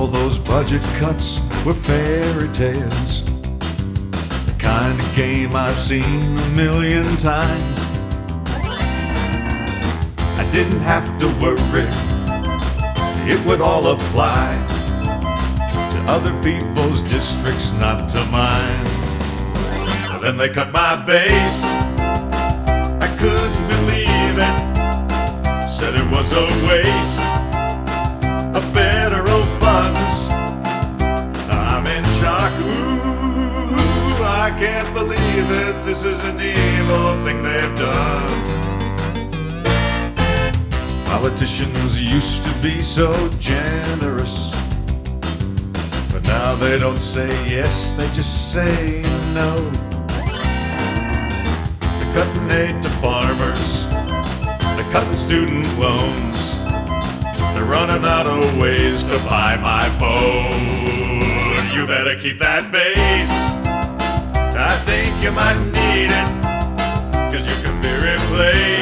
those budget cuts were fairy tales, the kind of game I've seen a million times. I didn't have to worry, it would all apply to other people's districts, not to mine. But then they cut my base, I couldn't believe it, said it was a waste of federal funds. I'm in shock, ooh, I can't believe it, this is an evil thing they've done. Politicians used to be so generous, but now they don't say yes, they just say no. They're cutting aid to farmers, they're cutting student loans, they're running out of ways to buy my phone. You better keep that base, I think you might need it, 'cause you can be replaced